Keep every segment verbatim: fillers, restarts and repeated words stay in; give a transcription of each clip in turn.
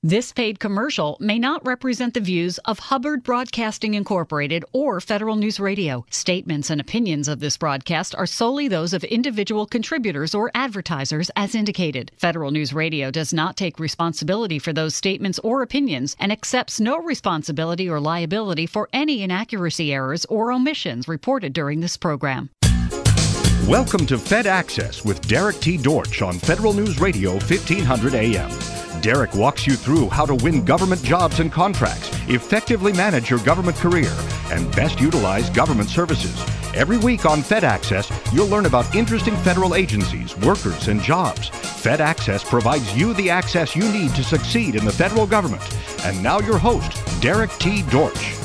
This paid commercial may not represent the views of Hubbard Broadcasting Incorporated or Federal News Radio. Statements and opinions of this broadcast are solely those of individual contributors or advertisers as indicated. Federal News Radio does not take responsibility for those statements or opinions and accepts no responsibility or liability for any inaccuracy, errors, or omissions reported during this program. Welcome to Fed Access with Derek T. Dortch on Federal News Radio fifteen hundred A M. Derek walks you through how to win government jobs and contracts, effectively manage your government career, and best utilize government services. Every week on Fed Access, you'll learn about interesting federal agencies, workers, and jobs. Fed Access provides you the access you need to succeed in the federal government. And now your host, Derek T. Dortch.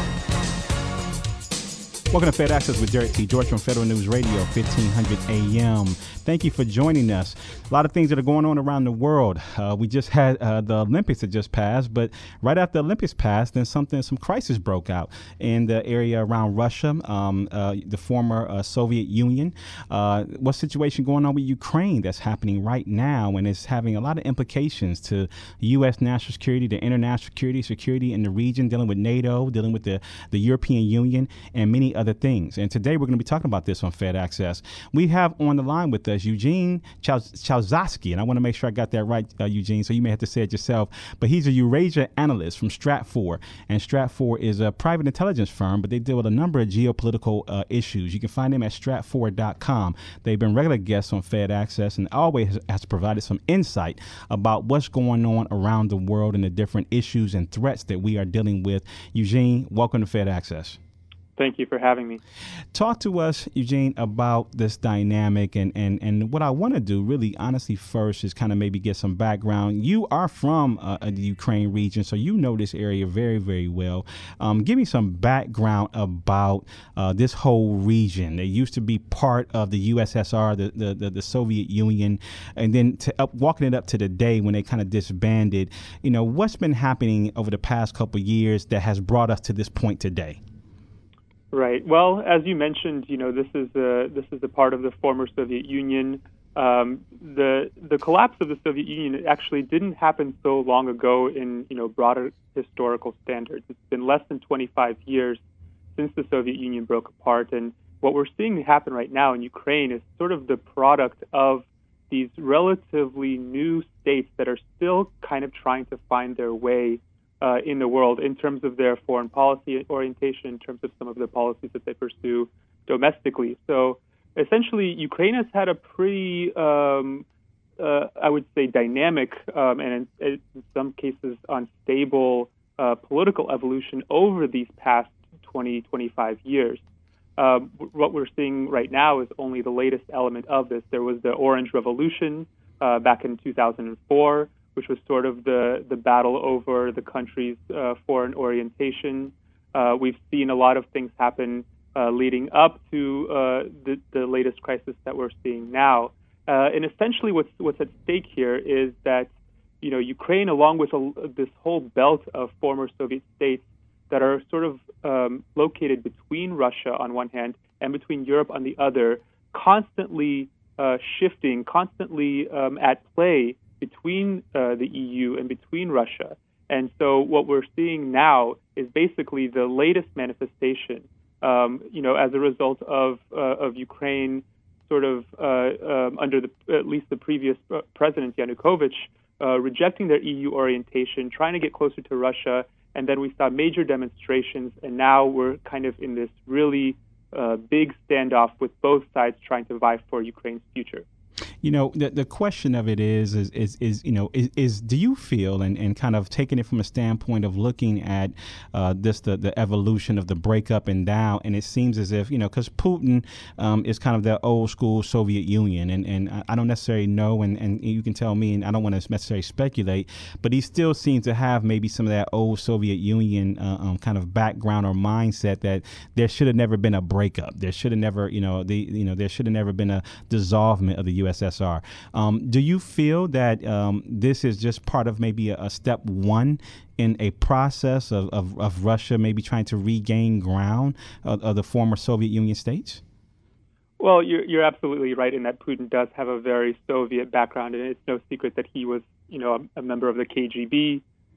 Welcome to Fed Access with Derek T. Dortch on Federal News Radio, fifteen hundred A M. Thank you for joining us. A lot of things that are going on around the world. Uh, we just had uh, the Olympics that just passed, but right after the Olympics passed, then something, some crisis broke out in the area around Russia, um, uh, the former uh, Soviet Union. Uh, what situation going on with Ukraine that's happening right now, and it's having a lot of implications to U S national security, the international security, security in the region, dealing with NATO, dealing with the, the European Union, and many other things. And today we're going to be talking about this on Fed Access. We have on the line with us Eugene Chałkowski, and I want to make sure I got that right, uh, Eugene, so you may have to say it yourself, but he's a Eurasia analyst from Stratfor, and Stratfor is a private intelligence firm, but they deal with a number of geopolitical uh, issues. You can find them at stratfor dot com. They've been regular guests on Fed Access and always has, has provided some insight about what's going on around the world and the different issues and threats that we are dealing with. Eugene, welcome to Fed Access. Thank you for having me. Talk to us, Eugene, about this dynamic. And, and, and what I want to do really honestly first is kind of maybe get some background. You are from uh, the Ukraine region, so you know this area very, very well. Um, give me some background about uh, this whole region. It used to be part of the U S S R, the, the, the, the Soviet Union, and then to up, walking it up to the day when they kind of disbanded. You know, what's been happening over the past couple of years that has brought us to this point today? Right. Well, as you mentioned, you know, this is a this is a part of the former Soviet Union. Um, the the collapse of the Soviet Union actually didn't happen so long ago in you know broader historical standards. It's been less than twenty-five years since the Soviet Union broke apart, and what we're seeing happen right now in Ukraine is sort of the product of these relatively new states that are still kind of trying to find their way Uh, in the world in terms of their foreign policy orientation, in terms of some of the policies that they pursue domestically. So essentially, Ukraine has had a pretty, um, uh, I would say, dynamic um, and in, in some cases unstable uh, political evolution over these past twenty, twenty-five years. Um, what we're seeing right now is only the latest element of this. There was the Orange Revolution uh, back in two thousand four, which was sort of the, the battle over the country's uh, foreign orientation. Uh, we've seen a lot of things happen uh, leading up to uh, the, the latest crisis that we're seeing now. Uh, and essentially what's, what's at stake here is that, you know, Ukraine, along with a, this whole belt of former Soviet states that are sort of um, located between Russia on one hand and between Europe on the other, constantly uh, shifting, constantly um, at play between uh, the E U and between Russia. And so what we're seeing now is basically the latest manifestation, um, you know, as a result of uh, of Ukraine sort of uh, um, under the, at least the previous president, Yanukovych, uh, rejecting their E U orientation, trying to get closer to Russia. And then we saw major demonstrations. And now we're kind of in this really uh, big standoff with both sides trying to vie for Ukraine's future. You know, the the question of it is, is, is, is you know, is, is do you feel, and, and kind of taking it from a standpoint of looking at uh, this, the, the evolution of the breakup and down, and it seems as if, you know, because Putin um, is kind of the old school Soviet Union, and, and I don't necessarily know, and, and you can tell me, and I don't want to necessarily speculate, but he still seems to have maybe some of that old Soviet Union uh, um, kind of background or mindset that there should have never been a breakup. There should have never, you know, the, you know, there should have never been a dissolvement of the U S S R. Um, do you feel that um, this is just part of maybe a, a step one in a process of, of, of Russia maybe trying to regain ground of, of the former Soviet Union states? Well, you're, you're absolutely right in that Putin does have a very Soviet background, and it's no secret that he was, you know, a, a member of the K G B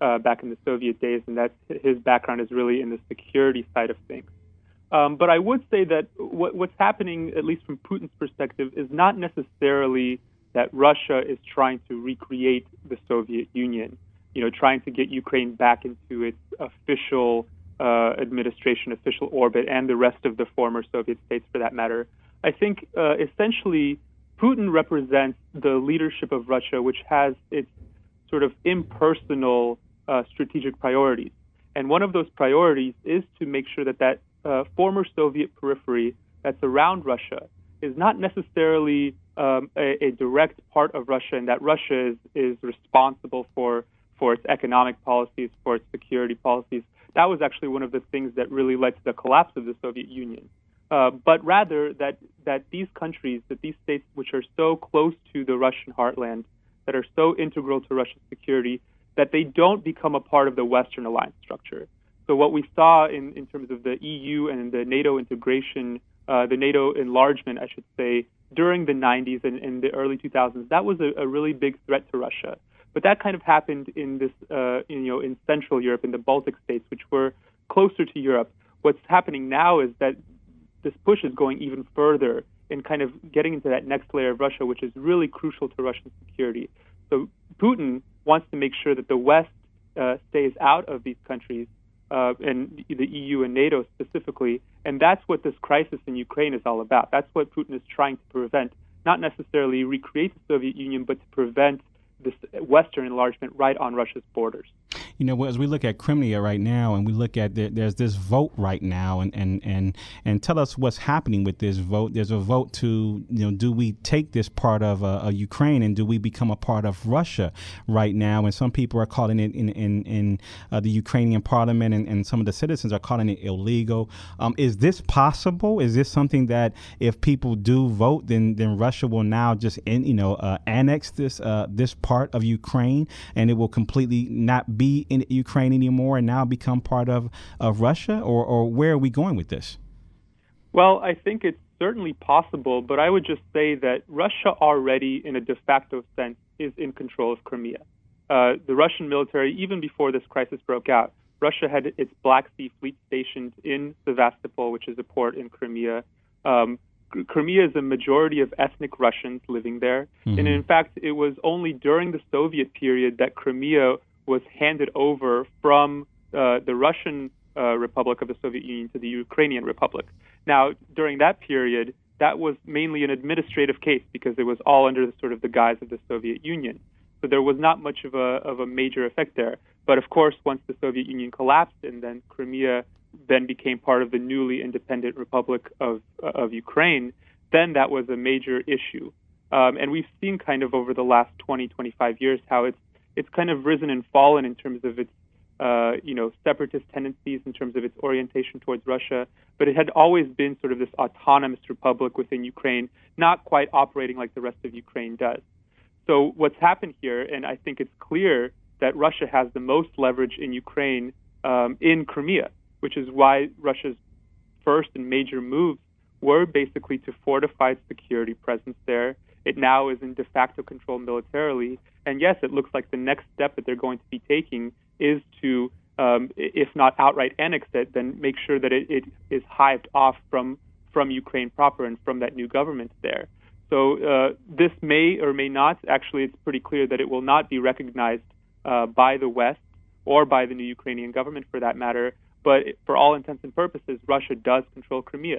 uh, back in the Soviet days, and that's his background is really in the security side of things. Um, but I would say that what, what's happening, at least from Putin's perspective, is not necessarily that Russia is trying to recreate the Soviet Union, you know, trying to get Ukraine back into its official uh, administration, official orbit, and the rest of the former Soviet states for that matter. I think uh, essentially Putin represents the leadership of Russia, which has its sort of impersonal uh, strategic priorities. And one of those priorities is to make sure that that uh, former Soviet periphery that's around Russia is not necessarily um, a, a direct part of Russia, and that Russia is, is responsible for, for its economic policies, for its security policies. That was actually one of the things that really led to the collapse of the Soviet Union. Uh, but rather that, that these countries, that these states which are so close to the Russian heartland, that are so integral to Russia's security, that they don't become a part of the Western alliance structure. So what we saw in, in terms of the E U and the NATO integration, uh, the NATO enlargement, I should say, during the nineties and in the early two thousands, that was a, a really big threat to Russia. But that kind of happened in this, uh, in, you know, in Central Europe, in the Baltic states, which were closer to Europe. What's happening now is that this push is going even further in kind of getting into that next layer of Russia, which is really crucial to Russian security. So Putin wants to make sure that the West uh, stays out of these countries, uh, and the E U and NATO specifically, and that's what this crisis in Ukraine is all about. That's what Putin is trying to prevent, not necessarily recreate the Soviet Union, but to prevent this Western enlargement right on Russia's borders. You know, as we look at Crimea right now, and we look at the, there's this vote right now, and, and and and tell us what's happening with this vote. There's a vote to, you know, do we take this part of uh, uh, Ukraine, and do we become a part of Russia right now? And some people are calling it in in, in uh, the Ukrainian parliament, and, and some of the citizens are calling it illegal. Um, is this possible? Is this something that if people do vote, then then Russia will now just in, you know uh, annex this uh, this part of Ukraine, and it will completely not be in Ukraine anymore and now become part of, of Russia? Or, or where are we going with this? Well, I think it's certainly possible, but I would just say that Russia already, in a de facto sense, is in control of Crimea. Uh, the Russian military, even before this crisis broke out, Russia had its Black Sea Fleet stationed in Sevastopol, which is a port in Crimea. Um, Crimea is a majority of ethnic Russians living there. Mm-hmm. And in fact, it was only during the Soviet period that Crimea was handed over from uh, the Russian uh, Republic of the Soviet Union to the Ukrainian Republic. Now, during that period, that was mainly an administrative case because it was all under the sort of the guise of the Soviet Union. So there was not much of a of a major effect there. But of course, once the Soviet Union collapsed and then Crimea then became part of the newly independent Republic of of Ukraine, then that was a major issue. Um, and we've seen kind of over the last twenty, twenty-five years how it's it's kind of risen and fallen in terms of its, uh, you know, separatist tendencies, in terms of its orientation towards Russia. But it had always been sort of this autonomous republic within Ukraine, not quite operating like the rest of Ukraine does. So what's happened here, and I think it's clear that Russia has the most leverage in Ukraine um, in Crimea, which is why Russia's first and major moves were basically to fortify its security presence there. It now is in de facto control militarily. And yes, it looks like the next step that they're going to be taking is to, um, if not outright annex it, then make sure that it, it is hived off from, from Ukraine proper and from that new government there. So uh, this may or may not, actually it's pretty clear that it will not be recognized uh, by the West or by the new Ukrainian government for that matter. But for all intents and purposes, Russia does control Crimea.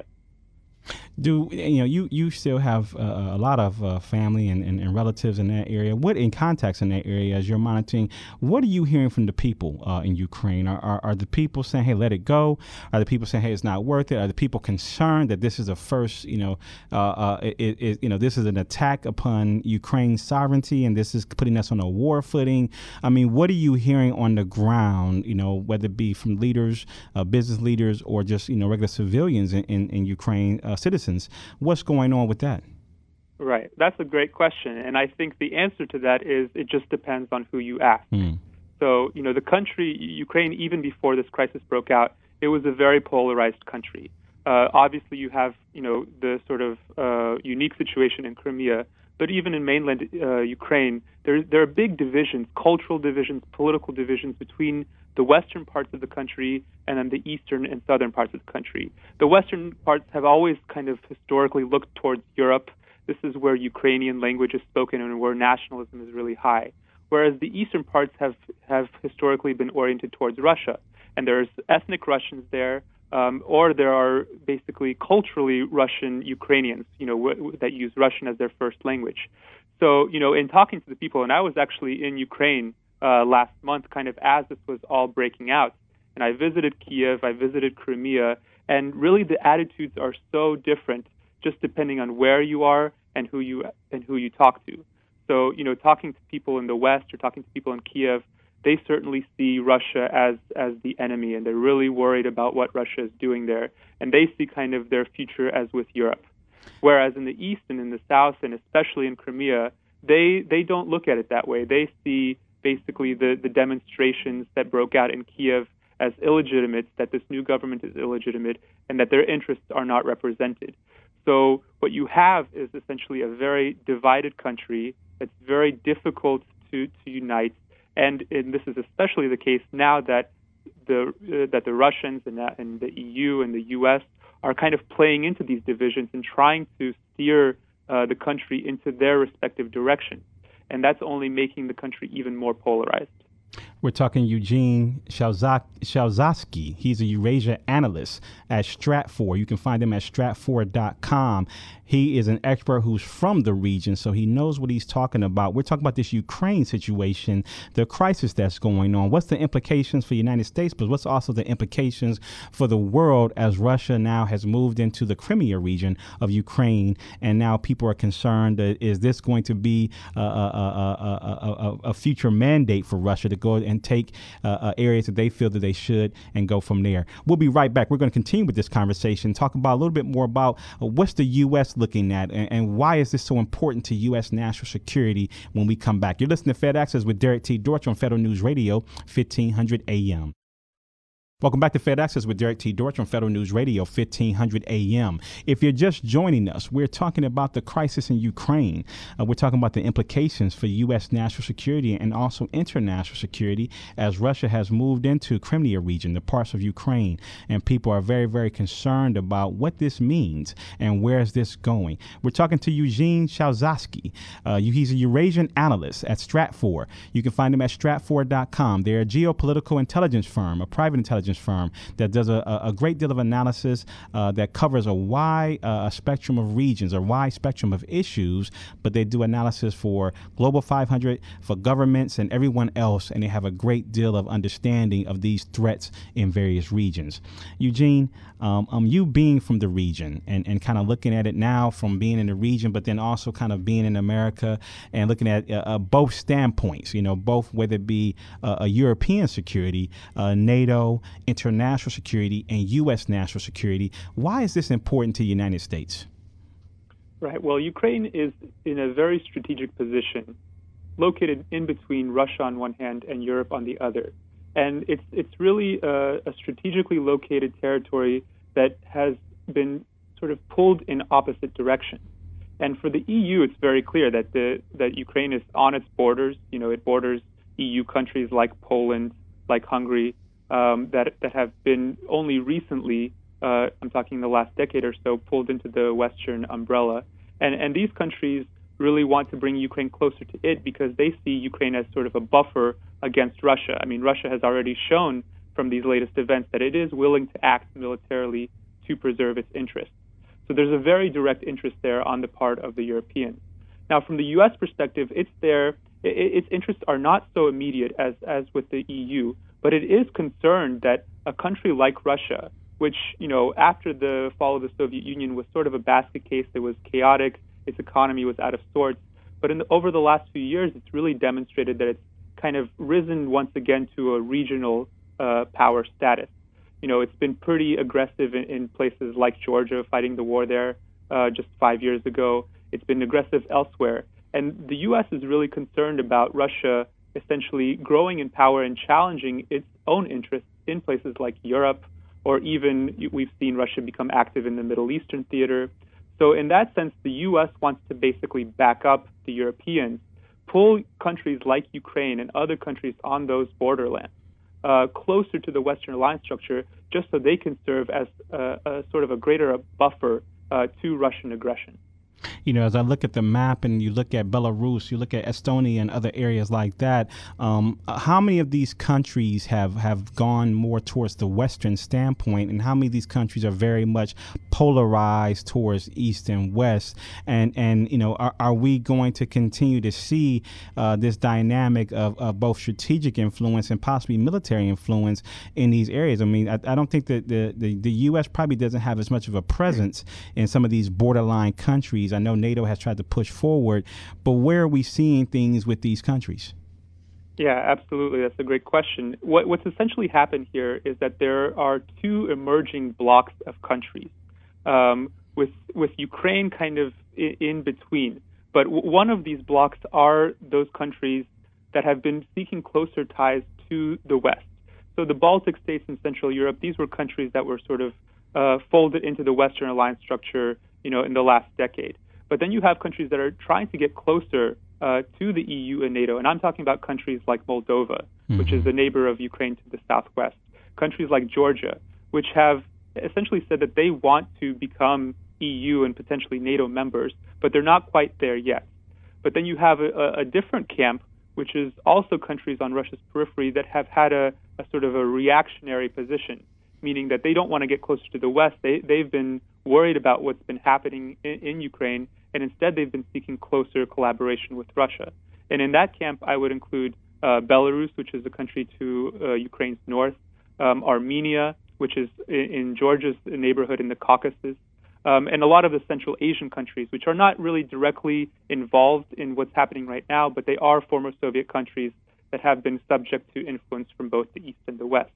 Do you know you, you still have uh, a lot of uh, family and, and, and relatives in that area? What in contacts in that area as you're monitoring? What are you hearing from the people uh, in Ukraine? Are, are are the people saying, "Hey, let it go"? Are the people saying, "Hey, it's not worth it"? Are the people concerned that this is a first, you know, uh, uh, it, it, you know, this is an attack upon Ukraine's sovereignty and this is putting us on a war footing? I mean, what are you hearing on the ground? You know, whether it be from leaders, uh, business leaders, or just you know regular civilians in in, in Ukraine, uh, citizens. What's going on with that? Right. That's a great question. And I think the answer to that is it just depends on who you ask. Mm. So, you know, the country, Ukraine, even before this crisis broke out, it was a very polarized country. Uh, obviously, you have, you know, the sort of uh, unique situation in Crimea but even in mainland uh, Ukraine, there there are big divisions, cultural divisions, political divisions between the western parts of the country and then the eastern and southern parts of the country. The western parts have always kind of historically looked towards Europe. This is where Ukrainian language is spoken and where nationalism is really high. Whereas the eastern parts have, have historically been oriented towards Russia. And there's ethnic Russians there, um, or there are basically culturally Russian Ukrainians, you know, w- that use Russian as their first language. So, you know, in talking to the people, and I was actually in Ukraine uh, last month, kind of as this was all breaking out, and I visited Kiev, I visited Crimea, and really the attitudes are so different just depending on where you are and who you and who you talk to. So, you know, talking to people in the West or talking to people in Kiev, they certainly see Russia as, as the enemy, and they're really worried about what Russia is doing there. And they see kind of their future as with Europe. Whereas in the East and in the South, and especially in Crimea, they they don't look at it that way. They see basically the, the demonstrations that broke out in Kiev as illegitimate, that this new government is illegitimate, and that their interests are not represented. So what you have is essentially a very divided country. It's very difficult to, to unite, and, and this is especially the case now that the uh, that the Russians and, that, and the E U and the U S are kind of playing into these divisions and trying to steer uh, the country into their respective directions, and that's only making the country even more polarized. We're talking Eugene Shalzasky. He's a Eurasia analyst at Stratfor. You can find him at stratfor dot com. He is an expert who's from the region, so he knows what he's talking about. We're talking about this Ukraine situation, the crisis that's going on. What's the implications for the United States, but what's also the implications for the world as Russia now has moved into the Crimea region of Ukraine, and now people are concerned that is this going to be a, a, a, a, a future mandate for Russia to go and take uh, uh, areas that they feel that they should and go from there. We'll be right back. We're going to continue with this conversation, talk about a little bit more about uh, what's the U S looking at and, and why is this so important to U S national security when we come back. You're listening to Fed Access with Derek T. Dortch on Federal News Radio, fifteen hundred A M. Welcome back to Fed Access with Derek T. Dortch on Federal News Radio, fifteen hundred A M. If you're just joining us, we're talking about the crisis in Ukraine. Uh, we're talking about the implications for U S national security and also international security as Russia has moved into Crimea region, the parts of Ukraine, and people are very, very concerned about what this means and where is this going. We're talking to Eugene Shalzasky. Uh, he's a Eurasian analyst at Stratfor. You can find him at stratfor dot com. They're a geopolitical intelligence firm, a private intelligence firm that does a, a great deal of analysis uh, that covers a wide uh, spectrum of regions, a wide spectrum of issues, but they do analysis for Global five hundred, for governments and everyone else, and they have a great deal of understanding of these threats in various regions. Eugene, um, um, you being from the region and, and kind of looking at it now from being in the region, but then also kind of being in America and looking at uh, uh, both standpoints, you know, both whether it be uh, a European security, uh, NATO, international security, and U S national security. Why is this important to the United States? Right. Well, Ukraine is in a very strategic position, located in between Russia on one hand and Europe on the other. And it's it's really a, a strategically located territory that has been sort of pulled in opposite directions. And for the E U, it's very clear that the that Ukraine is on its borders. You know, it borders E U countries like Poland, like Hungary, um, that that have been only recently, uh, I'm talking the last decade or so, pulled into the Western umbrella. And and these countries really want to bring Ukraine closer to it because they see Ukraine as sort of a buffer against Russia. I mean, Russia has already shown from these latest events that it is willing to act militarily to preserve its interests. So there's a very direct interest there on the part of the Europeans. Now, from the U S perspective, it's there. Its interests are not so immediate as, as with the E U, but it is concerned that a country like Russia, which, you know, after the fall of the Soviet Union was sort of a basket case, it was chaotic, its economy was out of sorts, but in the, over the last few years, it's really demonstrated that it's kind of risen once again to a regional uh, power status. You know, it's been pretty aggressive in, in places like Georgia, fighting the war there uh, just five years ago. It's been aggressive elsewhere. And the U S is really concerned about Russia essentially growing in power and challenging its own interests in places like Europe, or even we've seen Russia become active in the Middle Eastern theater. So in that sense, the U S wants to basically back up the Europeans, pull countries like Ukraine and other countries on those borderlands uh, closer to the Western alliance structure, just so they can serve as a, a sort of a greater buffer uh, to Russian aggression. You know, as I look at the map and you look at Belarus, you look at Estonia and other areas like that, um, how many of these countries have, have gone more towards the Western standpoint, and how many of these countries are very much polarized towards East and West? And, and you know, are, are we going to continue to see uh, this dynamic of, of both strategic influence and possibly military influence in these areas? I mean, I, I don't think that the, the, the U S probably doesn't have as much of a presence in some of these borderline countries. I know NATO has tried to push forward, but where are we seeing things with these countries? Yeah, absolutely. That's a great question. What, what's essentially happened here is that there are two emerging blocks of countries, um, with with Ukraine kind of in, in between. But w- one of these blocks are those countries that have been seeking closer ties to the West. So the Baltic states in Central Europe, these were countries that were sort of uh, folded into the Western alliance structure, you know, in the last decade. But then you have countries that are trying to get closer uh, to the E U and NATO. And I'm talking about countries like Moldova, mm-hmm. which is a neighbor of Ukraine to the southwest. Countries like Georgia, which have essentially said that they want to become E U and potentially NATO members, but they're not quite there yet. But then you have a, a different camp, which is also countries on Russia's periphery that have had a, a sort of a reactionary position, meaning that they don't want to get closer to the West. They, they've been worried about what's been happening in, in Ukraine, and instead they've been seeking closer collaboration with Russia. And in that camp, I would include uh, Belarus, which is a country to uh, Ukraine's north, um, Armenia, which is in, in Georgia's neighborhood in the Caucasus, um, and a lot of the Central Asian countries, which are not really directly involved in what's happening right now, but they are former Soviet countries that have been subject to influence from both the East and the West.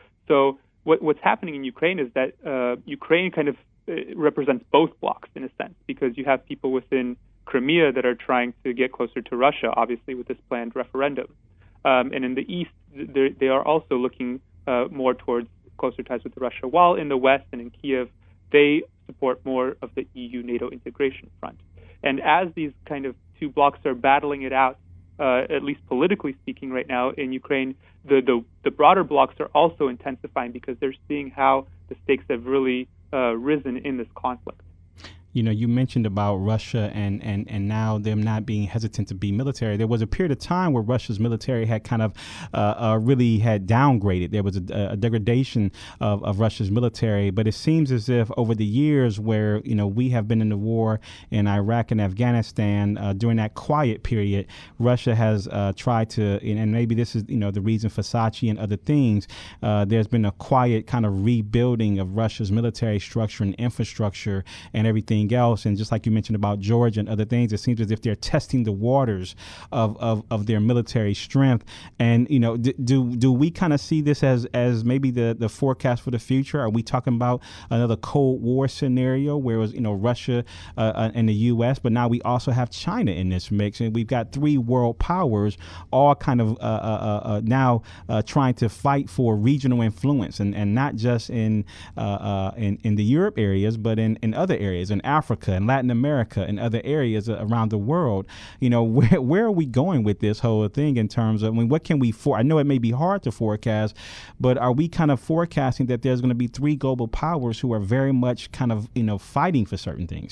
So what, what's happening in Ukraine is that uh, Ukraine kind of It represents both blocks in a sense, because you have people within Crimea that are trying to get closer to Russia, obviously, with this planned referendum. Um, and in the East, they are also looking uh, more towards closer ties with Russia, while in the West and in Kiev, they support more of the E U NATO integration front. And as these kind of two blocks are battling it out, uh, at least politically speaking right now in Ukraine, the, the, the broader blocks are also intensifying because they're seeing how the stakes have really Uh, risen in this conflict. You know, you mentioned about Russia and, and, and now them not being hesitant to be military. There was a period of time where Russia's military had kind of uh, uh, really had downgraded. There was a, a degradation of, of Russia's military. But it seems as if over the years where, you know, we have been in the war in Iraq and Afghanistan, uh, during that quiet period, Russia has uh, tried to, and maybe this is, you know, the reason for Sochi and other things, uh, there's been a quiet kind of rebuilding of Russia's military structure and infrastructure and everything else. And just like you mentioned about Georgia and other things, it seems as if they're testing the waters of, of, of their military strength. And, you know, d- do do we kind of see this as as maybe the, the forecast for the future? Are we talking about another Cold War scenario where it was, you know, Russia uh, and the U S, but now we also have China in this mix, and we've got three world powers all kind of uh, uh, uh, now uh, trying to fight for regional influence, and, and not just in, uh, uh, in in the Europe areas, but in, in other areas, in Africa and Latin America and other areas around the world. You know, where where are we going with this whole thing in terms of, I mean, what can we for? I know it may be hard to forecast, but are we kind of forecasting that there's going to be three global powers who are very much kind of, you know, fighting for certain things?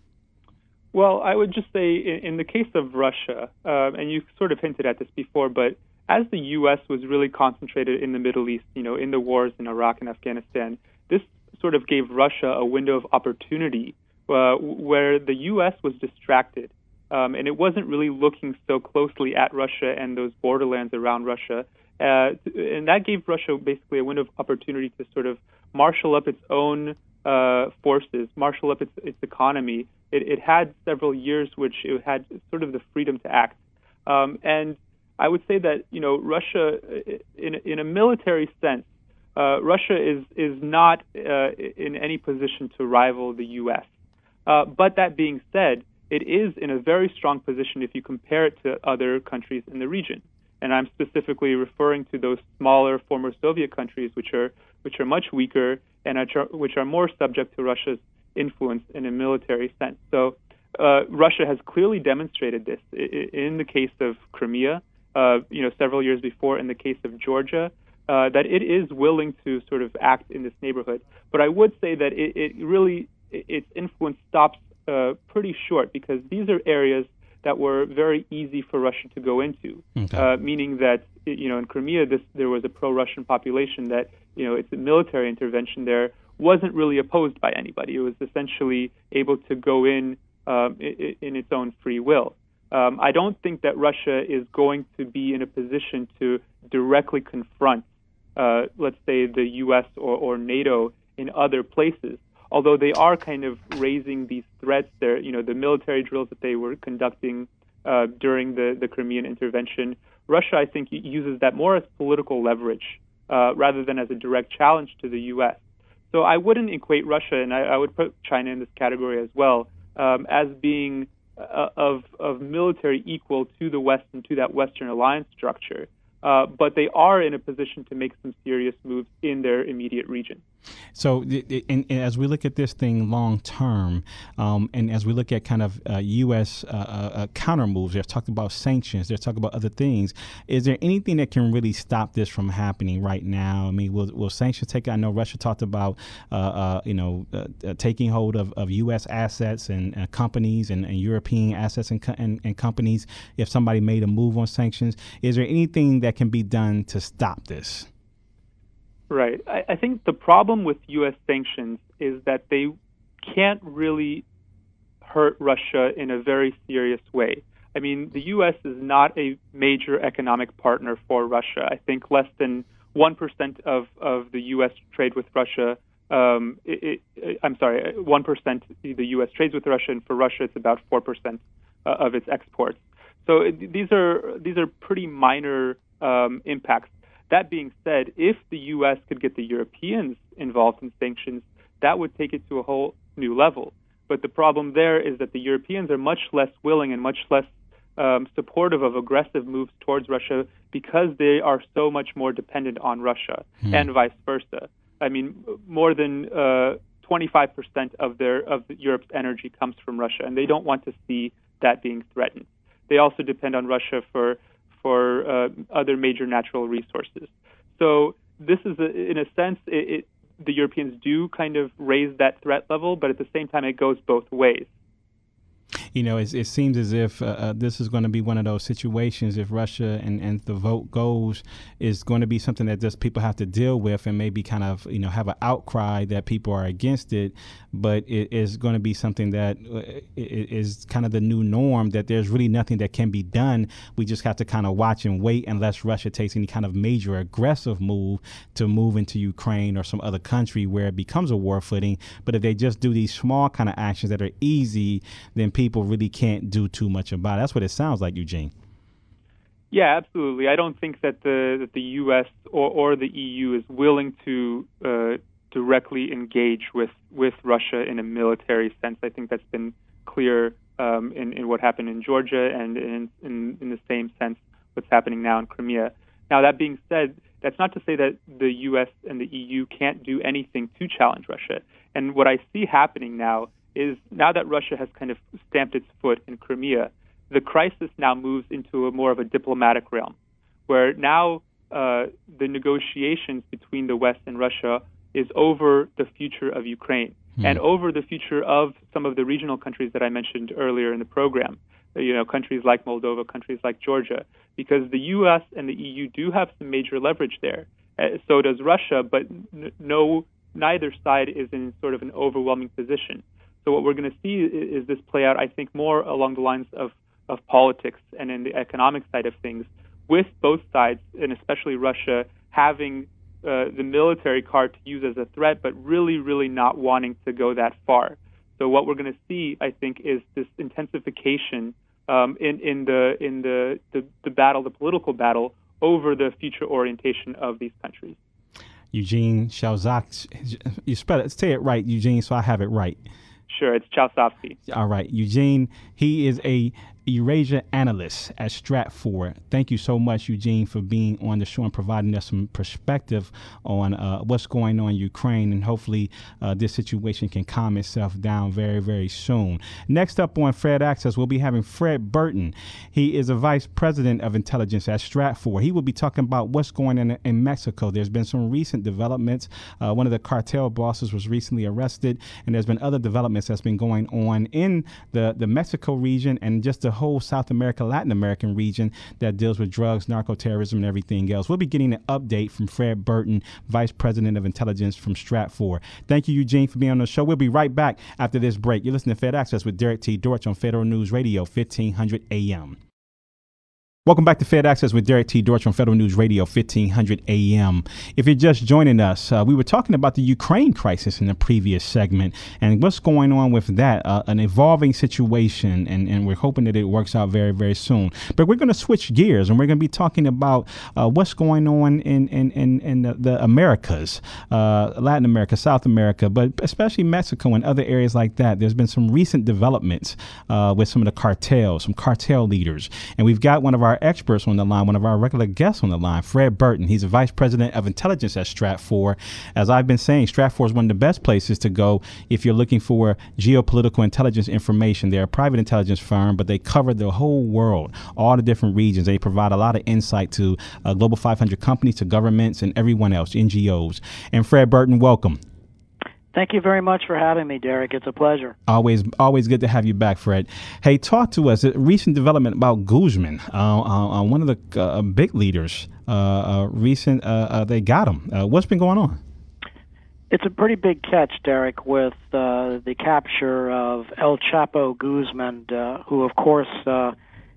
Well, I would just say in, in the case of Russia, uh, and you sort of hinted at this before, but as the U S was really concentrated in the Middle East, you know, in the wars in Iraq and Afghanistan, this sort of gave Russia a window of opportunity Uh, where the U S was distracted, um, and it wasn't really looking so closely at Russia and those borderlands around Russia. Uh, and that gave Russia basically a window of opportunity to sort of marshal up its own uh, forces, marshal up its, its economy. It, it had several years which it had sort of the freedom to act. Um, and I would say that, you know, Russia, in, in a military sense, uh, Russia is, is not uh, in any position to rival the U S. Uh, but that being said, it is in a very strong position if you compare it to other countries in the region. And I'm specifically referring to those smaller former Soviet countries, which are which are much weaker and which are, which are more subject to Russia's influence in a military sense. So uh, Russia has clearly demonstrated this in the case of Crimea, uh, you know, several years before in the case of Georgia, uh, that it is willing to sort of act in this neighborhood. But I would say that it, it really, its influence stops uh, pretty short, because these are areas that were very easy for Russia to go into, okay. uh, meaning that, you know, in Crimea, this, there was a pro-Russian population that, you know, its military intervention there wasn't really opposed by anybody. It was essentially able to go in um, in, in its own free will. Um, I don't think that Russia is going to be in a position to directly confront, uh, let's say, the U S or, or NATO in other places, although they are kind of raising these threats there. You know, the military drills that they were conducting uh, during the, the Crimean intervention, Russia, I think, uses that more as political leverage uh, rather than as a direct challenge to the U S. So I wouldn't equate Russia, and I, I would put China in this category as well, um, as being uh, of, of military equal to the West and to that Western alliance structure. Uh, but they are in a position to make some serious moves in their immediate region. So, and, and as we look at this thing long term, um, and as we look at kind of uh, U S uh, uh, counter moves, they're talking about sanctions, they're talking about other things. Is there anything that can really stop this from happening right now? I mean, will, will sanctions take? I know Russia talked about, uh, uh, you know, uh, uh, taking hold of, of U S assets and uh, companies and, and European assets and, co- and, and companies if somebody made a move on sanctions. Is there anything that can be done to stop this? Right. I, I think the problem with U S sanctions is that they can't really hurt Russia in a very serious way. I mean, the U S is not a major economic partner for Russia. I think less than one percent of, of the U S trade with Russia, um, it, it, I'm sorry, one percent the U S trades with Russia, and for Russia it's about four percent uh, of its exports. So it, these are these are pretty minor um, impacts. That being said, if the U S could get the Europeans involved in sanctions, that would take it to a whole new level. But the problem there is that the Europeans are much less willing and much less um, supportive of aggressive moves towards Russia because they are so much more dependent on Russia, hmm. and vice versa. I mean, more than uh, twenty-five percent of their of Europe's energy comes from Russia, and they don't want to see that being threatened. They also depend on Russia for for uh, other major natural resources. So this is, a, in a sense, it, it, the Europeans do kind of raise that threat level, but at the same time, it goes both ways. You know, it, it seems as if uh, uh, this is going to be one of those situations, if Russia and, and the vote goes, is going to be something that just people have to deal with and maybe kind of, you know, have an outcry that people are against it. But it is going to be something that is kind of the new norm, that there's really nothing that can be done. We just have to kind of watch and wait unless Russia takes any kind of major aggressive move to move into Ukraine or some other country where it becomes a war footing. But if they just do these small kind of actions that are easy, then people really can't do too much about it. That's what it sounds like, Eugene. Yeah, absolutely. I don't think that the that the U S or, or the E U is willing to uh, directly engage with, with Russia in a military sense. I think that's been clear um, in, in what happened in Georgia, and in, in, in the same sense what's happening now in Crimea. Now, that being said, that's not to say that the U S and the E U can't do anything to challenge Russia. And what I see happening now is, now that Russia has kind of stamped its foot in Crimea, the crisis now moves into a more of a diplomatic realm, where now uh, the negotiations between the West and Russia is over the future of Ukraine hmm. and over the future of some of the regional countries that I mentioned earlier in the program, you know, countries like Moldova, countries like Georgia, because the U S and the E U do have some major leverage there. Uh, so does Russia, but n- no, neither side is in sort of an overwhelming position. So what we're going to see is this play out, I think, more along the lines of, of politics and in the economic side of things, with both sides, and especially Russia, having uh, the military card to use as a threat, but really, really not wanting to go that far. So what we're going to see, I think, is this intensification um, in, in the in the, the, the battle, the political battle, over the future orientation of these countries. Eugene Chałsawski, you spell it, say it right, Eugene, so I have it right. Sure, it's Chałsawski. All right, Eugene, he is a Eurasia analyst at Stratfor. Thank you so much, Eugene, for being on the show and providing us some perspective on uh, what's going on in Ukraine, and hopefully uh, this situation can calm itself down very, very soon. Next up on Fed Access, we'll be having Fred Burton. He is a vice president of intelligence at Stratfor. He will be talking about what's going on in, in Mexico. There's been some recent developments. Uh, one of the cartel bosses was recently arrested, and there's been other developments that's been going on in the, the Mexico region and just the whole South America, Latin American region that deals with drugs, narco-terrorism, and everything else. We'll be getting an update from Fred Burton, Vice President of Intelligence from Stratfor. Thank you, Eugene, for being on the show. We'll be right back after this break. You're listening to Fed Access with Derek T. Dortch on Federal News Radio, fifteen hundred A M. Welcome back to Fed Access with Derek T. Dortch on Federal News Radio, fifteen hundred A M. If you're just joining us, uh, we were talking about the Ukraine crisis in the previous segment and what's going on with that, uh, an evolving situation, and, and we're hoping that it works out very, very soon. But we're going to switch gears, and we're going to be talking about uh, what's going on in, in, in, in the, the Americas, uh, Latin America, South America, but especially Mexico and other areas like that. There's been some recent developments uh, with some of the cartels, some cartel leaders, and we've got one of our Our experts on the line, one of our regular guests on the line, Fred Burton. He's a vice president of intelligence at Stratfor. As I've been saying, Stratfor is one of the best places to go if you're looking for geopolitical intelligence information. They're a private intelligence firm, but they cover the whole world, all the different regions. They provide a lot of insight to uh, Global five hundred companies, to governments, and everyone else, N G Os. And Fred Burton, welcome. Thank you very much for having me, Derek. It's a pleasure. Always always good to have you back, Fred. Hey, talk to us. A recent development about Guzman, uh, uh, one of the uh, big leaders. Uh, uh, recent, uh, uh, they got him. Uh, what's been going on? It's a pretty big catch, Derek, with uh, the capture of El Chapo Guzman, uh, who, of course, uh,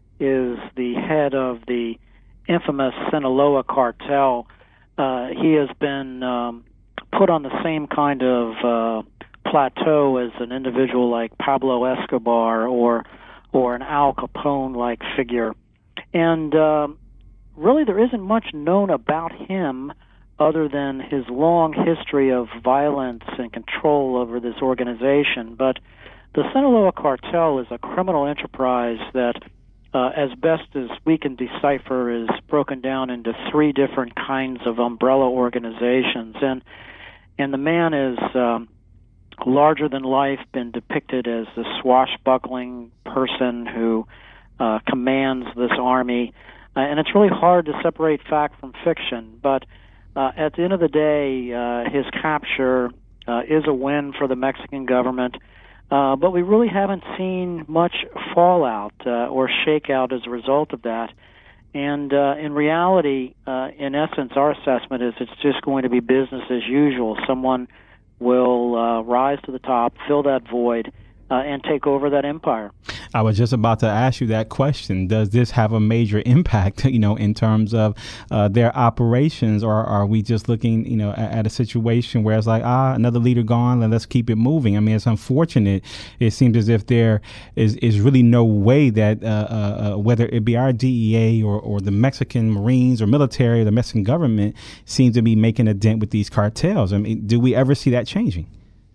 is the head of the infamous Sinaloa cartel. Uh, he has been Um, put on the same kind of uh, plateau as an individual like Pablo Escobar or or an Al Capone-like figure. And um, really there isn't much known about him other than his long history of violence and control over this organization. But the Sinaloa cartel is a criminal enterprise that, uh, as best as we can decipher, is broken down into three different kinds of umbrella organizations. And And the man is um, larger than life, been depicted as the swashbuckling person who uh, commands this army. Uh, and it's really hard to separate fact from fiction. But uh, at the end of the day, uh, his capture uh, is a win for the Mexican government. Uh, but we really haven't seen much fallout uh, or shakeout as a result of that. And uh, in reality, uh, in essence, our assessment is it's just going to be business as usual. Someone will uh, rise to the top, fill that void, uh, and take over that empire. I was just about to ask you that question. Does this have a major impact, you know, in terms of uh, their operations, or are we just looking, you know, at, at a situation where it's like, ah, another leader gone, and let's keep it moving? I mean, it's unfortunate. It seems as if there is, is really no way that uh, uh, whether it be our D E A or, or the Mexican Marines or military, or the Mexican government seems to be making a dent with these cartels. I mean, do we ever see that changing?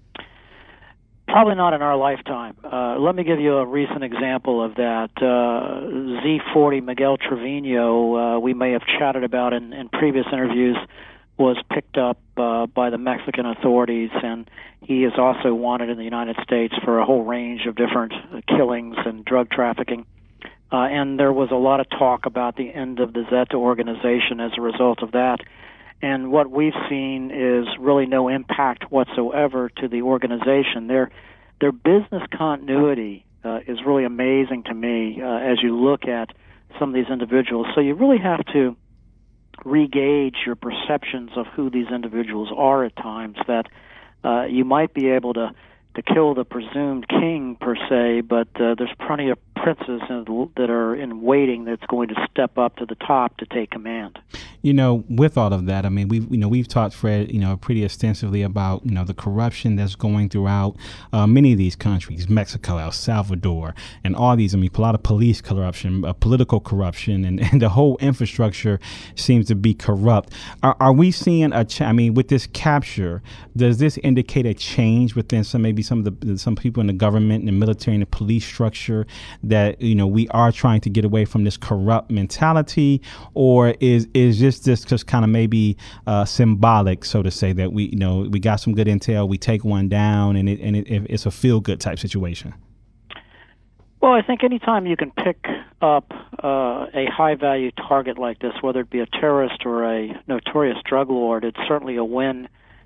Probably not in our lifetime. Uh, let me give you a recent example of that. Uh, Z forty Miguel Trevino, uh, we may have chatted about in, in previous interviews, was picked up uh, by the Mexican authorities, and he is also wanted in the United States for a whole range of different uh, killings and drug trafficking. Uh, and there was a lot of talk about the end of the Zeta organization as a result of that. And what we've seen is really no impact whatsoever to the organization. Their their business continuity uh, is really amazing to me uh, as you look at some of these individuals. So you really have to re-gauge your perceptions of who these individuals are at times, that uh, you might be able to, to kill the presumed king, per se, but uh, there's plenty of princes in, that are in waiting that's going to step up to the top to take command. you know, with all of that, I mean, we've, you know, we've talked, Fred, you know, pretty extensively about, you know, the corruption that's going throughout uh, many of these countries, Mexico, El Salvador, and all these. I mean, a lot of police corruption, uh, political corruption, and, and the whole infrastructure seems to be corrupt. Are, are we seeing a, ch- I mean, with this capture, does this indicate a change within some, maybe some of the, some people in the government and the military and the police structure that, you know, we are trying to get away from this corrupt mentality, or is, is this this just kind of maybe uh, symbolic, so to say, that we, you know, we got some good intel, we take one down, and it and it, it's a feel good type situation? Well, I think anytime you can pick up uh, a high-value target like this, whether it be a terrorist or a notorious drug lord, it's certainly a win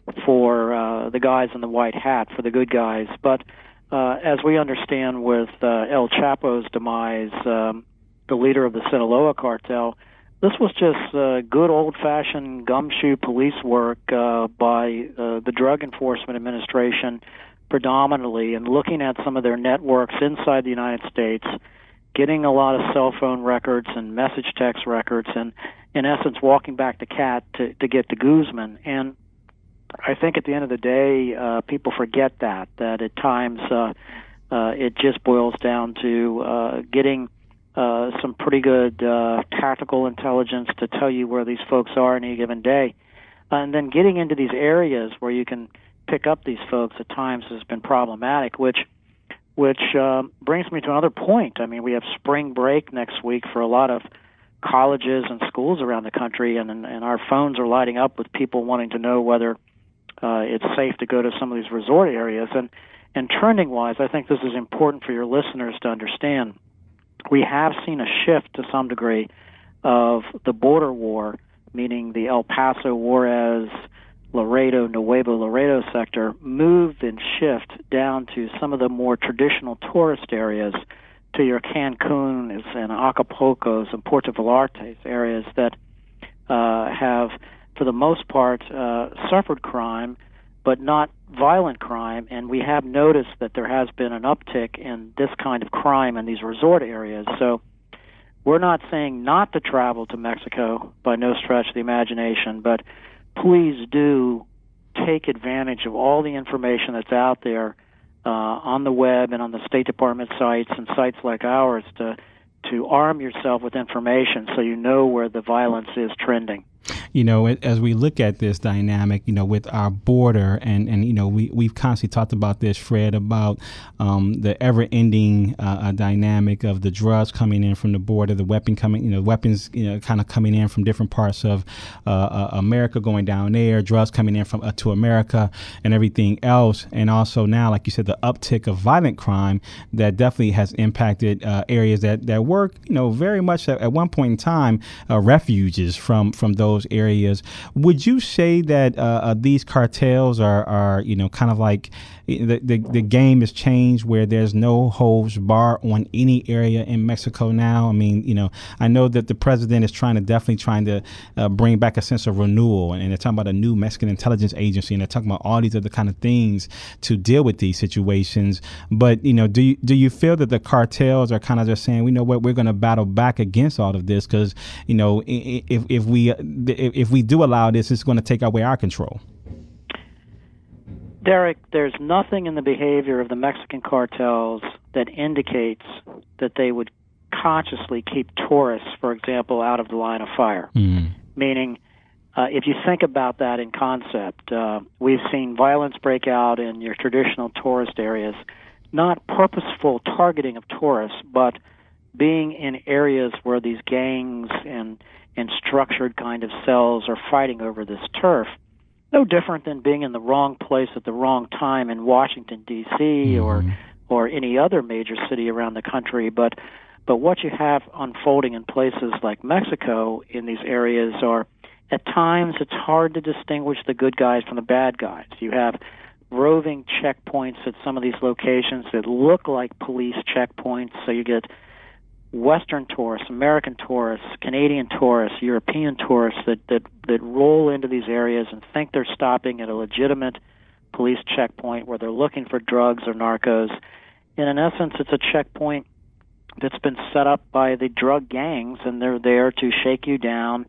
for uh, the guys in the white hat, for the good guys. But uh, as we understand with uh, El Chapo's demise, um, the leader of the Sinaloa cartel, this was just uh, good old-fashioned gumshoe police work uh, by uh, the Drug Enforcement Administration predominantly, and looking at some of their networks inside the United States, getting a lot of cell phone records and message text records, and in essence walking back the cat to, to get to Guzman. And I think at the end of the day, uh, people forget that, that at times uh, uh, it just boils down to uh, getting uh, some pretty good uh, tactical intelligence to tell you where these folks are in any given day. Uh, and then getting into these areas where you can pick up these folks at times has been problematic, which which uh, brings me to another point. I mean, we have spring break next week for a lot of colleges and schools around the country, and, and our phones are lighting up with people wanting to know whether uh, it's safe to go to some of these resort areas. And, and trending-wise, I think this is important for your listeners to understand. We have seen a shift to some degree of the border war, meaning the El Paso, Juarez, Laredo, Nuevo Laredo sector, move and shift down to some of the more traditional tourist areas, to your Cancun and Acapulco's and Puerto Vallarta's areas that uh, have, for the most part, uh, suffered crime, but not violent crime. And we have noticed that there has been an uptick in this kind of crime in these resort areas. So we're not saying not to travel to Mexico by no stretch of the imagination, but please do take advantage of all the information that's out there uh, on the web and on the State Department sites and sites like ours to to arm yourself with information so you know where the violence is trending. You know, as we look at this dynamic, you know, with our border, and, and you know, we, we've constantly talked about this, Fred, about um, the ever-ending uh, dynamic of the drugs coming in from the border, the weapon coming, you know, weapons, you know, kind of coming in from different parts of uh, uh, America, going down there, drugs coming in from uh, to America and everything else. And also now, like you said, the uptick of violent crime that definitely has impacted uh, areas that, that were, you know, very much at, at one point in time, uh, refuges from, from those areas. Would you say that uh, uh, these cartels are, are, you know, kind of like the, the the game has changed where there's no holds bar on any area in Mexico now? I mean, you know, I know that the president is trying to definitely trying to uh, bring back a sense of renewal, and they're talking about a new Mexican intelligence agency, and they're talking about all these other kind of things to deal with these situations. But, you know, do you, do you feel that the cartels are kind of just saying, we know what, we're going to battle back against all of this because, you know, if if we if, if we do allow this, it's going to take away our control? Derek, there's nothing in the behavior of the Mexican cartels that indicates that they would consciously keep tourists, for example, out of the line of fire. Mm. Meaning, uh, if you think about that in concept, uh, we've seen violence break out in your traditional tourist areas, not purposeful targeting of tourists, but being in areas where these gangs and, and structured kind of cells are fighting over this turf. No different than being in the wrong place at the wrong time in Washington, D C, mm-hmm. or or any other major city around the country. But but what you have unfolding in places like Mexico in these areas are, at times, it's hard to distinguish the good guys from the bad guys. You have roving checkpoints at some of these locations that look like police checkpoints, so you get Western tourists, American tourists, Canadian tourists, European tourists that, that, that roll into these areas and think they're stopping at a legitimate police checkpoint where they're looking for drugs or narcos. And in essence, it's a checkpoint that's been set up by the drug gangs, and they're there to shake you down,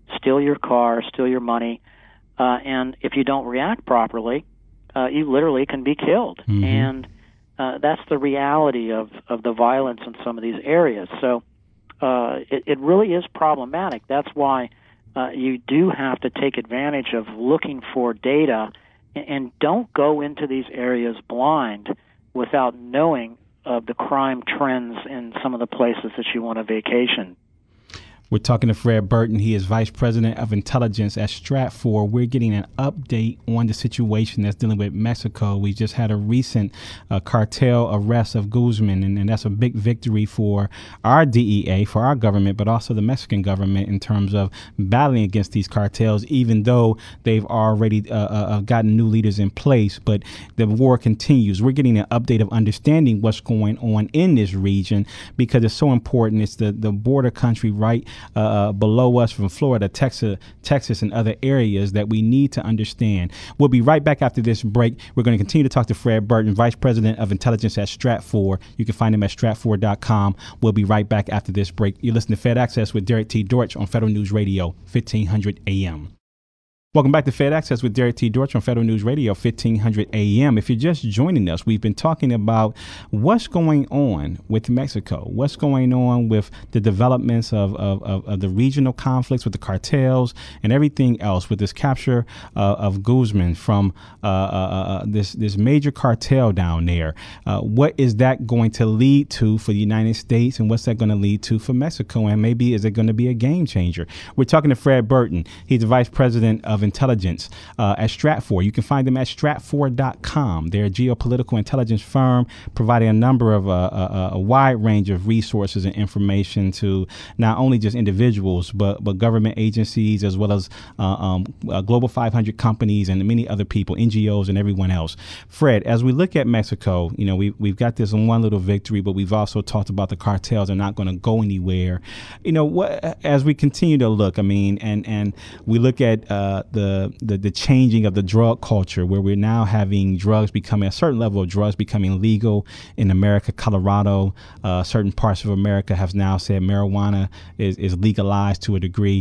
steal your car, steal your money, uh, and if you don't react properly, uh, you literally can be killed. Mm-hmm. And uh, that's the reality of, of the violence in some of these areas. So uh, it, it really is problematic. That's why uh, you do have to take advantage of looking for data, and, and don't go into these areas blind without knowing of the crime trends in some of the places that you want to vacation. We're talking to Fred Burton. He is Vice President of Intelligence at Stratfor. We're getting an update on the situation that's dealing with Mexico. We just had a recent uh, cartel arrest of Guzman, and, and that's a big victory for our D E A, for our government, but also the Mexican government in terms of battling against these cartels, even though they've already uh, uh, gotten new leaders in place. But the war continues. We're getting an update of understanding what's going on in this region because it's so important. It's the, the border country right Uh, below us from Florida, Texas, Texas, and other areas that we need to understand. We'll be right back after this break. We're going to continue to talk to Fred Burton, Vice President of Intelligence at Stratfor. You can find him at stratfor dot com. We'll be right back after this break. You're listening to Fed Access with Derek T. Dortch on Federal News Radio, fifteen hundred A M. Welcome back to Fed Access with Derek T. Dortch on Federal News Radio, fifteen hundred A M. If you're just joining us, we've been talking about what's going on with Mexico, what's going on with the developments of, of, of, of the regional conflicts with the cartels and everything else with this capture uh, of Guzman from uh, uh, uh, this, this major cartel down there. Uh, what is that going to lead to for the United States, and what's that going to lead to for Mexico? And maybe is it going to be a game changer? We're talking to Fred Burton. He's the Vice President of Intelligence uh, at Stratfor. You can find them at stratfor dot com. They're a geopolitical intelligence firm providing a number of uh, a, a wide range of resources and information to not only just individuals but but government agencies as well as uh, um, uh, Global five hundred companies and many other people, N G Os and everyone else. Fred, as we look at Mexico, you know we we've got this one little victory, but we've also talked about the cartels are not going to go anywhere. You know what? As we continue to look, I mean, and and we look at uh, The, the the changing of the drug culture, where we're now having drugs becoming a certain level of drugs becoming legal in America. Colorado, uh, certain parts of America have now said marijuana is, is legalized to a degree.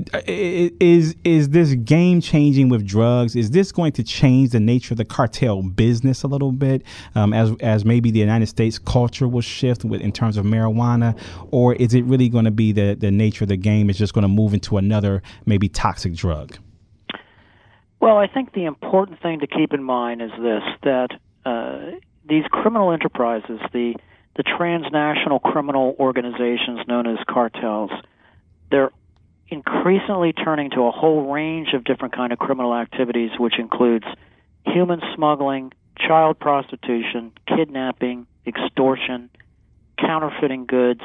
Is is this game changing with drugs? Is this going to change the nature of the cartel business a little bit, um, as as maybe the United States culture will shift with in terms of marijuana, or is it really going to be the the nature of the game is just going to move into another maybe toxic drug? Well, I think the important thing to keep in mind is this, that uh, these criminal enterprises, the the transnational criminal organizations known as cartels, they're increasingly turning to a whole range of different kind of criminal activities, which includes human smuggling, child prostitution, kidnapping, extortion, counterfeiting goods,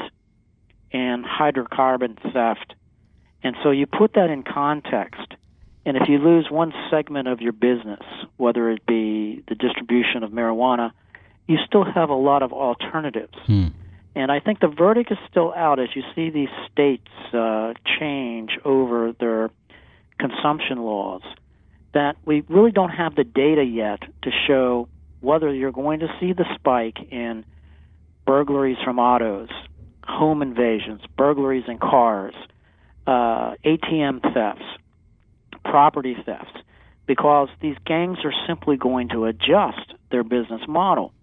and hydrocarbon theft. And so you put that in context. And if you lose one segment of your business, whether it be the distribution of marijuana, you still have a lot of alternatives. Hmm. And I think the verdict is still out as you see these states uh, change over their consumption laws, that we really don't have the data yet to show whether you're going to see the spike in burglaries from autos, home invasions, burglaries in cars, uh, A T M thefts, property thefts, because these gangs are simply going to adjust their business model.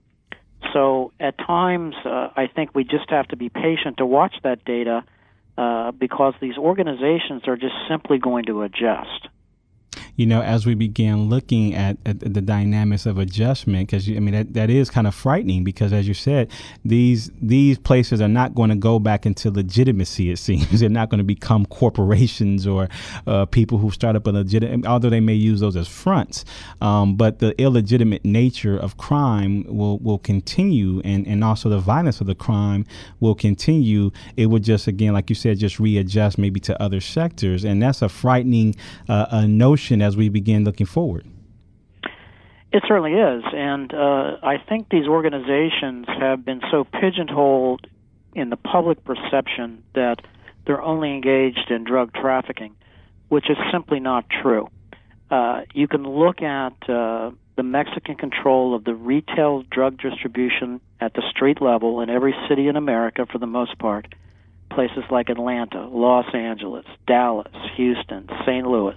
So at times, uh, I think we just have to be patient to watch that data uh, because these organizations are just simply going to adjust. You know, as we began looking at, at the dynamics of adjustment, because I mean that, that is kind of frightening because, as you said, these these places are not going to go back into legitimacy. It seems they're not going to become corporations or uh, people who start up a legitimate, although they may use those as fronts. Um, but the illegitimate nature of crime will will continue, and and also the violence of the crime will continue. It would just, again, like you said, just readjust maybe to other sectors, and that's a frightening uh, a notion as we begin looking forward. It certainly is, and uh, I think these organizations have been so pigeonholed in the public perception that they're only engaged in drug trafficking, which is simply not true. Uh, you can look at uh, the Mexican control of the retail drug distribution at the street level in every city in America, for the most part, places like Atlanta, Los Angeles, Dallas, Houston, Saint Louis.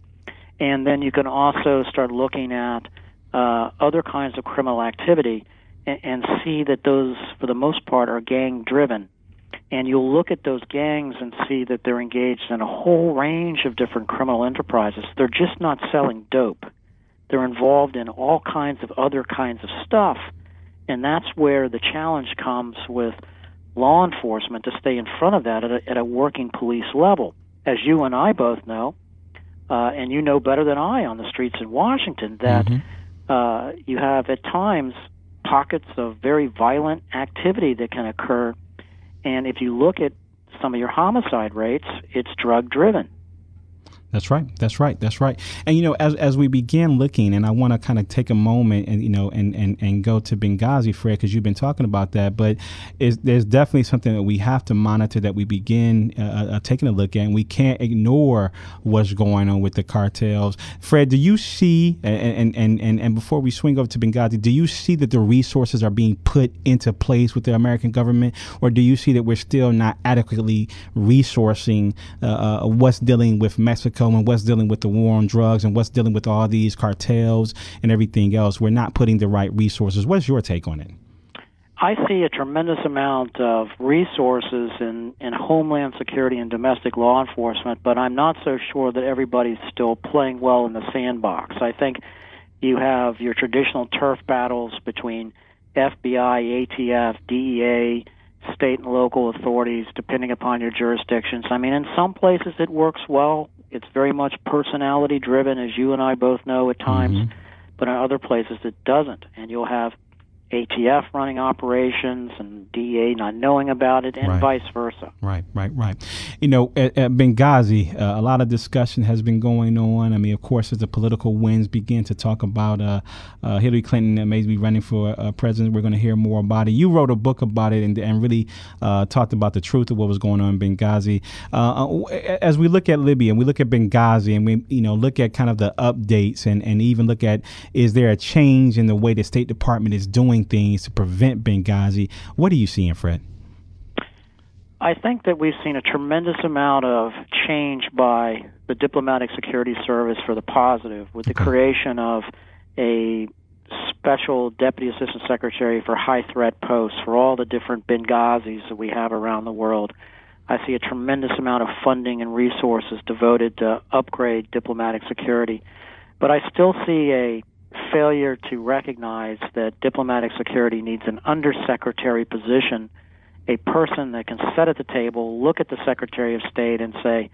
And then you can also start looking at uh, other kinds of criminal activity and, and see that those, for the most part, are gang-driven. And you'll look at those gangs and see that they're engaged in a whole range of different criminal enterprises. They're just not selling dope. They're involved in all kinds of other kinds of stuff. And that's where the challenge comes with law enforcement to stay in front of that at a, at a working police level. As you and I both know, uh, and you know better than I on the streets in Washington, that mm-hmm. uh, you have at times pockets of very violent activity that can occur. And if you look at some of your homicide rates, it's drug-driven. That's right. That's right. That's right. And, you know, as as we begin looking, and I want to kind of take a moment and, you know, and, and, and go to Benghazi, Fred, because you've been talking about that. But is, there's definitely something that we have to monitor, that we begin uh, uh, taking a look at. And we can't ignore what's going on with the cartels. Fred, do you see, and, and, and, and before we swing over to Benghazi, do you see that the resources are being put into place with the American government? Or do you see that we're still not adequately resourcing uh, uh, what's dealing with Mexico and what's dealing with the war on drugs and what's dealing with all these cartels and everything else? We're not putting the right resources. What's your take on it? I see a tremendous amount of resources in, in homeland security and domestic law enforcement, but I'm not so sure that everybody's still playing well in the sandbox. I think you have your traditional turf battles between F B I, A T F, D E A, state and local authorities, depending upon your jurisdictions. I mean, in some places it works well. It's very much personality-driven, as you and I both know at times, mm-hmm. but in other places it doesn't. And you'll have A T F running operations and D E A not knowing about it, and right. vice versa. Right, right, right. You know, at, at Benghazi, uh, a lot of discussion has been going on. I mean, of course, as the political winds begin to talk about uh, uh, Hillary Clinton that may be running for uh, president, we're going to hear more about it. You wrote a book about it and, and really uh, talked about the truth of what was going on in Benghazi. Uh, as we look at Libya and we look at Benghazi and we, you know, look at kind of the updates and, and even look at, is there a change in the way the State Department is doing things to prevent Benghazi? What are you seeing, Fred? I think that we've seen a tremendous amount of change by the Diplomatic Security Service for the positive, with the okay. creation of a special Deputy Assistant Secretary for high threat posts for all the different Benghazis that we have around the world. I see a tremendous amount of funding and resources devoted to upgrade diplomatic security. But I still see a failure to recognize that diplomatic security needs an undersecretary position, a person that can sit at the table, look at the Secretary of State and say,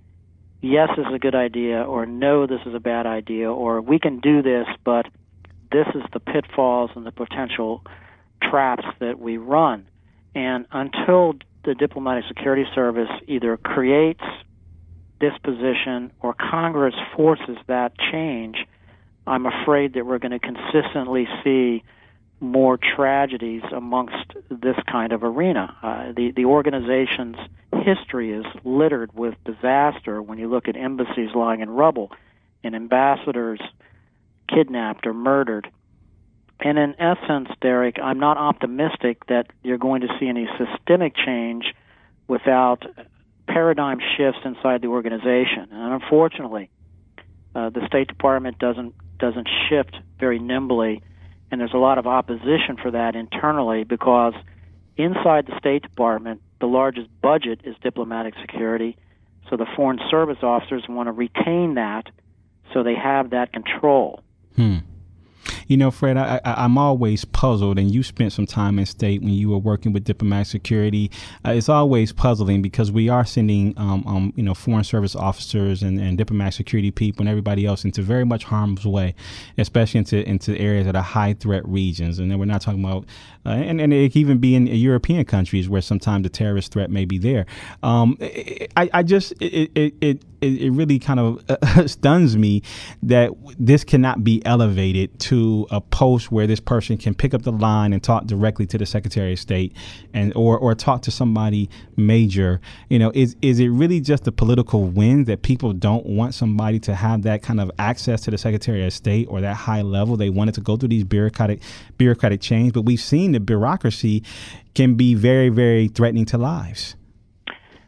yes, this is a good idea, or no, this is a bad idea, or we can do this, but this is the pitfalls and the potential traps that we run. And until the Diplomatic Security Service either creates this position or Congress forces that change, I'm afraid that we're going to consistently see more tragedies amongst this kind of arena. Uh, the, the organization's history is littered with disaster when you look at embassies lying in rubble and ambassadors kidnapped or murdered. And in essence, Derek, I'm not optimistic that you're going to see any systemic change without paradigm shifts inside the organization. And unfortunately, uh, the State Department doesn't doesn't shift very nimbly, and there's a lot of opposition for that internally because inside the State Department, the largest budget is diplomatic security, so the Foreign Service officers want to retain that so they have that control. Hmm. You know, Fred, I, I, I'm always puzzled, and you spent some time in state when you were working with diplomatic security. Uh, it's always puzzling because we are sending, um, um, you know, foreign service officers and, and diplomatic security people and everybody else into very much harm's way, especially into into areas that are high threat regions. And then we're not talking about, uh, and, and it can even be in European countries where sometimes the terrorist threat may be there. Um, I, I just, it, it, it, it really kind of uh, stuns me that this cannot be elevated to a post where this person can pick up the line and talk directly to the Secretary of State and or or talk to somebody major. You know, is is it really just the political wind that people don't want somebody to have that kind of access to the Secretary of State or that high level? They want it to go through these bureaucratic bureaucratic change, but we've seen the bureaucracy can be very, very threatening to lives.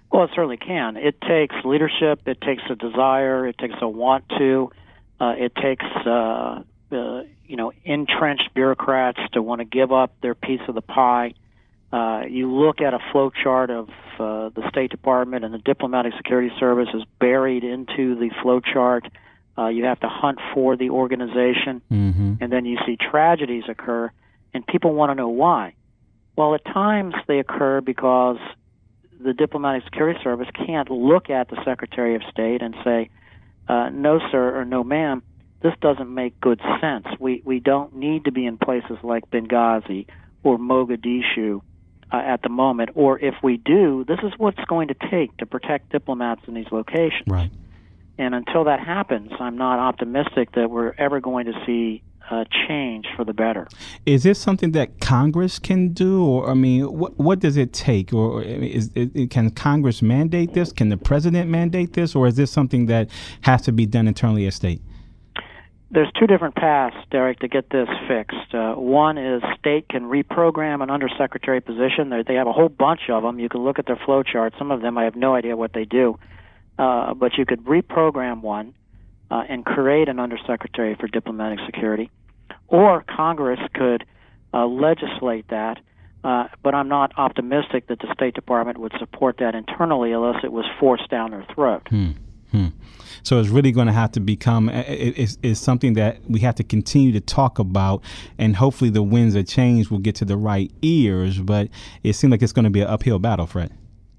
Well, it certainly can. It takes leadership. It takes a desire. It takes a want to. Uh, it takes, uh, uh, you know, entrenched bureaucrats to want to give up their piece of the pie. Uh, you look at a flow chart of uh, the State Department, and the Diplomatic Security Service is buried into the flow chart. Uh, you have to hunt for the organization, mm-hmm. and then you see tragedies occur, and people want to know why. Well, at times they occur because the Diplomatic Security Service can't look at the Secretary of State and say, uh, no, sir, or no, ma'am, this doesn't make good sense. We, we don't need to be in places like Benghazi or Mogadishu uh, at the moment, or if we do, this is what's going to take to protect diplomats in these locations. Right. And until that happens, I'm not optimistic that we're ever going to see uh, change for the better. Is this something that Congress can do, or I mean, what what does it take, or is it, can Congress mandate this? Can the president mandate this, or is this something that has to be done internally at state? There's two different paths, Derek, to get this fixed. Uh, one is state can reprogram an undersecretary position. They, they have a whole bunch of them. You can look at their flow chart. Some of them I have no idea what they do. Uh, but you could reprogram one uh, and create an undersecretary for diplomatic security, or Congress could uh, legislate that. Uh, but I'm not optimistic that the State Department would support that internally unless it was forced down their throat. Hmm. Hmm. So it's really going to have to become is is something that we have to continue to talk about, and hopefully the winds of change will get to the right ears. But it seems like it's going to be an uphill battle, Fred.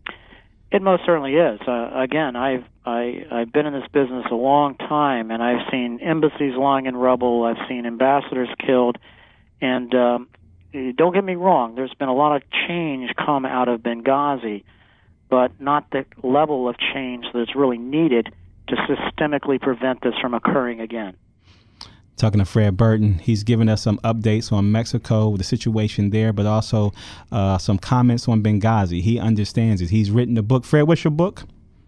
It most certainly is. Uh, again, I've I, I've been in this business a long time, and I've seen embassies lying in rubble. I've seen ambassadors killed, and um, don't get me wrong. There's been a lot of change come out of Benghazi, but not the level of change that's really needed to systemically prevent this from occurring again. Talking to Fred Burton, he's given us some updates on Mexico, the situation there, but also uh, some comments on Benghazi. He understands it. He's written a book. Fred, what's your book?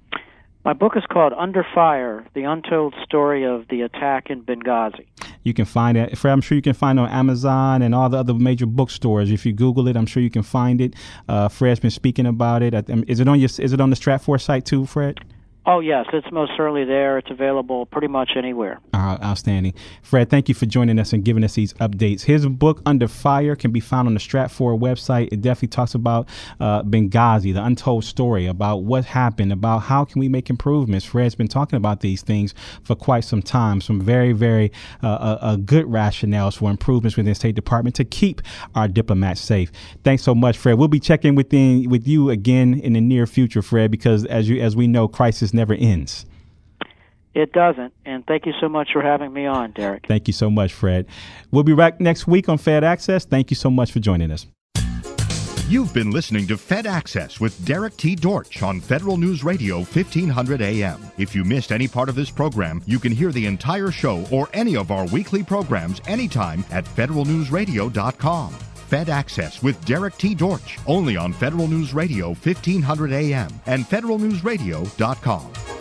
My book is called Under Fire, The Untold Story of the Attack in Benghazi. You can find it, Fred, I'm sure you can find it on Amazon and all the other major bookstores. If you Google it, I'm sure you can find it. Uh, Fred's been speaking about it. Is it on your, is it on the Stratfor site too, Fred? Oh, yes, it's most certainly there. It's available pretty much anywhere. Uh, outstanding. Fred, thank you for joining us and giving us these updates. His book, Under Fire, can be found on the Stratfor website. It definitely talks about uh, Benghazi, the untold story, about what happened, about how can we make improvements. Fred's been talking about these things for quite some time, some very, very uh, uh, uh, good rationales for improvements within the State Department to keep our diplomats safe. Thanks so much, Fred. We'll be checking within, with you again in the near future, Fred, because as you as we know, crisis never ends. It doesn't. And thank you so much for having me on, Derek. Thank you so much, Fred. We'll be back next week on Fed Access. Thank you so much for joining us. You've been listening to Fed Access with Derek T. Dortch on Federal News Radio fifteen hundred A M. If you missed any part of this program, you can hear the entire show or any of our weekly programs anytime at federal news radio dot com. Fed Access with Derek T. Dortch, only on Federal News Radio fifteen hundred A M and federal news radio dot com.